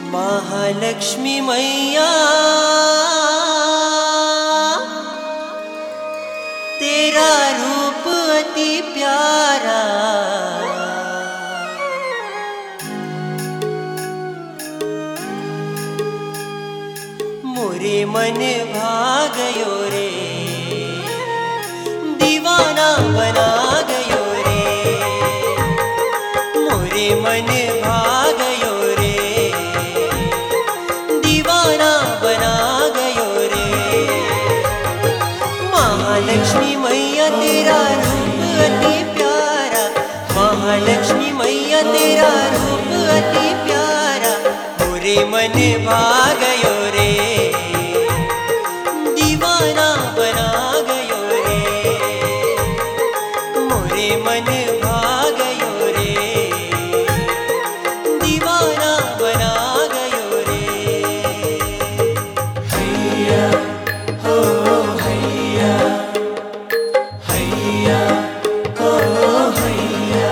महालक्ष्मी मैया तेरा रूप अति प्यारा, मोरे मन भागयो रे, दीवाना बना गयो रे, मोरे मन भागयो रे, दीवाना बना गयो रे। महालक्ष्मी मैया तेरा रूप अति प्यारा, महालक्ष्मी मैया तेरा रूप अति प्यारा, मोरे मन भागयो रे, दीवाना बना गयो रे, मोरे मन भागयो रे, दीवाना बना गयो रे। हैया हो हैया, हैया हो हैया।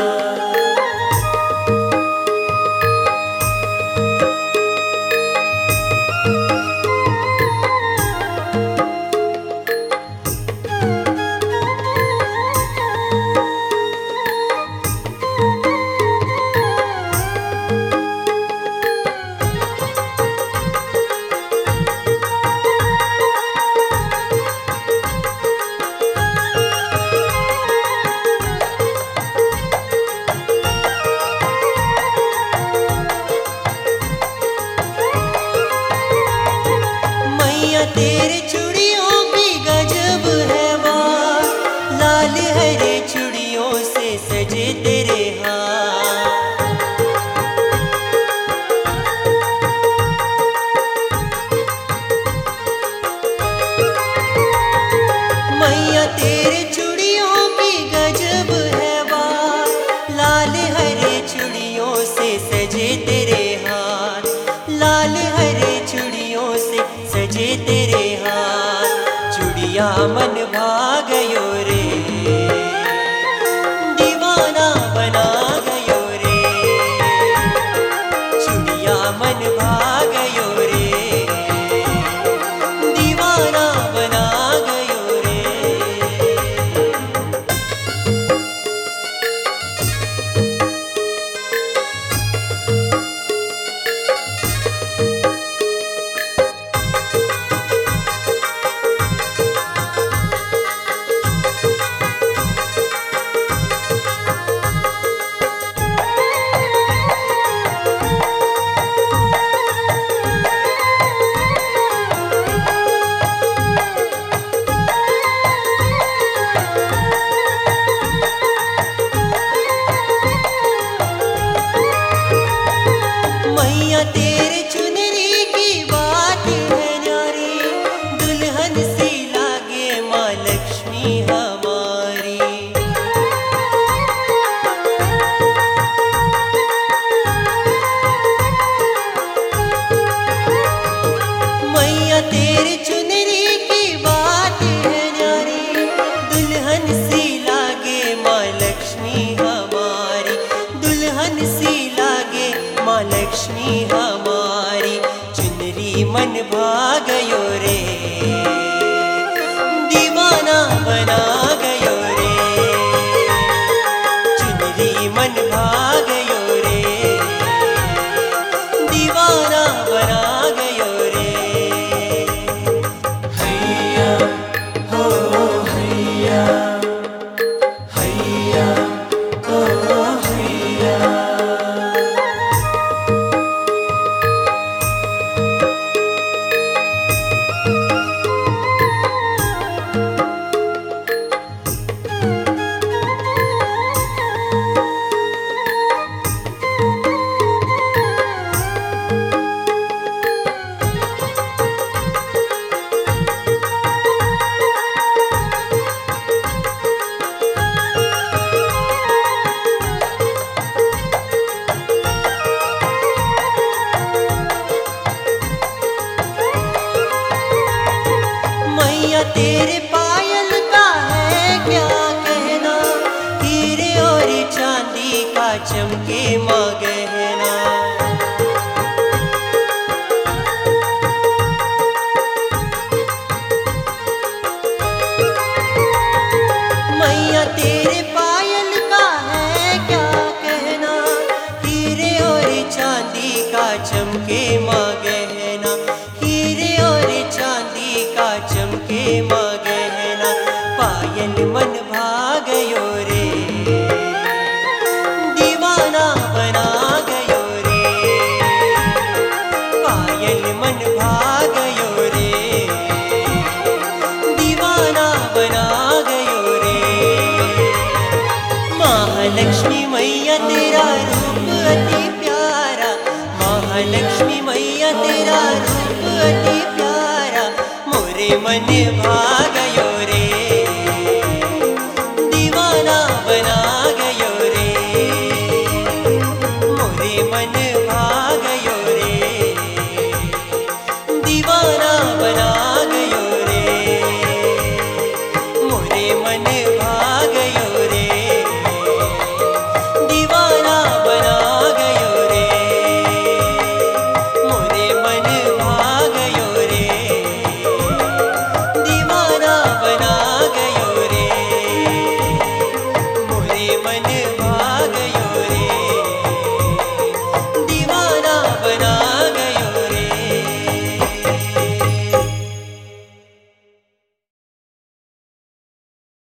तेरे चूड़ियों की गजब है वाह, लाल हरे चूड़ियों से सजे तेरे हाथ। मैया तेरे चूड़ियों की गजब है वाह, लाल हरे चूड़ियों से सजे तेरे हाथ, लाल हरे चूड़ियों से सजे तेरे हाथ। चूड़िया मन भागयो रे, दीवाना बना गयो रे, चूड़िया मन भागयो रे, दीवाना बना गयो रे। तेरे चुनरी की बात है न्यारी, दुल्हन सी लागे माँ लक्ष्मी हमारी। मैया तेरे चुनरी की बात है न्यारी, दुल्हन सी लागे माँ लक्ष्मी हमारी, दुल्हन सी लागे माँ लक्ष्मी हमारी। चुनरी मन भागयो रे, दीवाना बना गयो रे, चुनरी मन भागयो रे, दीवाना बना गयो रे। हैया हो हैया, हैया हो हैया। तेरे पायल का है क्या कहना, हीरे और चांदी का चमके माँ गहना। महालक्ष्मी मैया तेरा रूप अति प्यारा, महालक्ष्मी मैया तेरा रूप अति प्यारा, मोरे मन भागयो